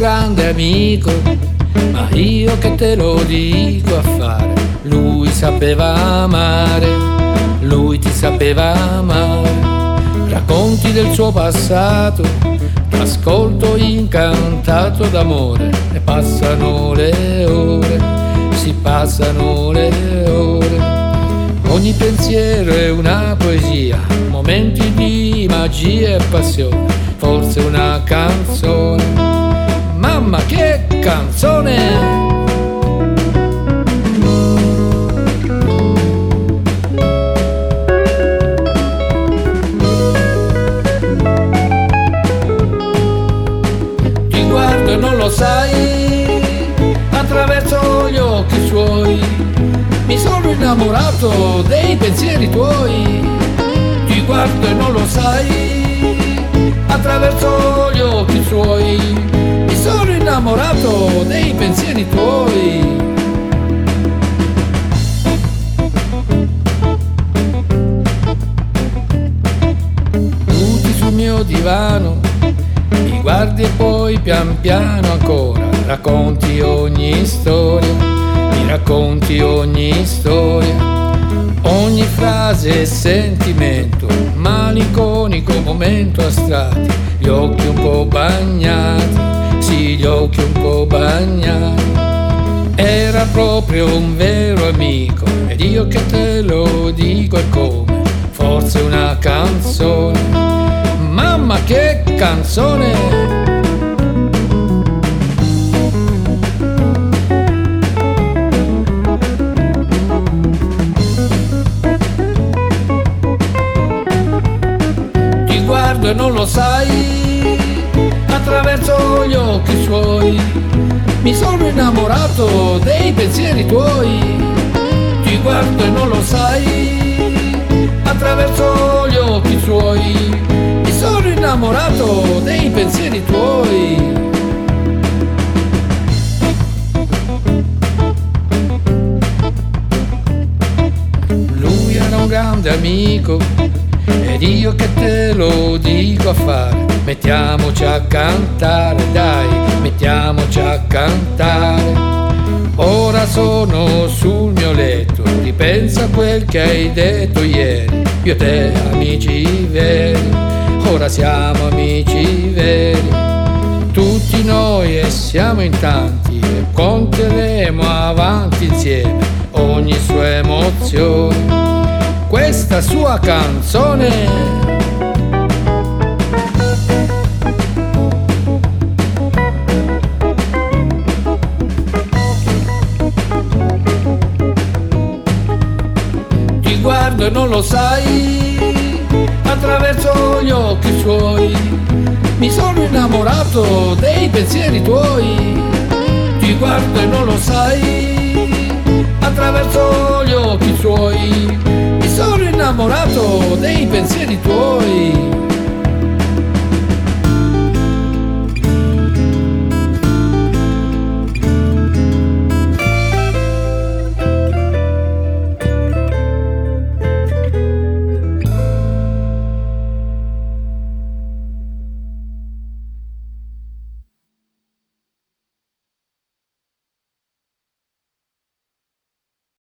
grande amico, ma io che te lo dico a fare. Lui sapeva amare, lui ti sapeva amare. Racconti del suo passato, t'ascolto incantato d'amore. E passano le ore, si passano le ore. Ogni pensiero è una poesia, momenti di magia e passione, forse una canzone. Mamma che canzone! Ti guardo e non lo sai, attraverso gli occhi suoi. Mi sono innamorato dei pensieri tuoi. Ti guardo e non lo sai, attraverso gli occhi suoi. Mi sono innamorato dei pensieri tuoi. Tutti sul mio divano, mi guardi e poi pian piano ancora racconti ogni storia. Mi racconti ogni storia, ogni frase e sentimento, malinconico momento astratti, gli occhi un po' bagnati, sì, gli occhi un po' bagnati. Era proprio un vero amico, ed io che te lo dico è come, forse una canzone. Mamma che canzone! E non lo sai, attraverso gli occhi suoi. Mi sono innamorato dei pensieri tuoi. Ti guardo e non lo sai, attraverso gli occhi suoi. Mi sono innamorato dei pensieri tuoi. Lui era un grande amico, ed io che te lo dico a fare. Mettiamoci a cantare, dai, mettiamoci a cantare. Ora sono sul mio letto, ripenso a quel che hai detto ieri. Io e te amici veri, ora siamo amici veri. Tutti noi e siamo in tanti, e conteremo avanti insieme ogni sua emozione. Questa sua canzone. Ti guardo e non lo sai, attraverso gli occhi suoi. Mi sono innamorato dei pensieri tuoi. Ti guardo e non lo sai, attraverso gli occhi suoi. Mi sono innamorato dei pensieri tuoi.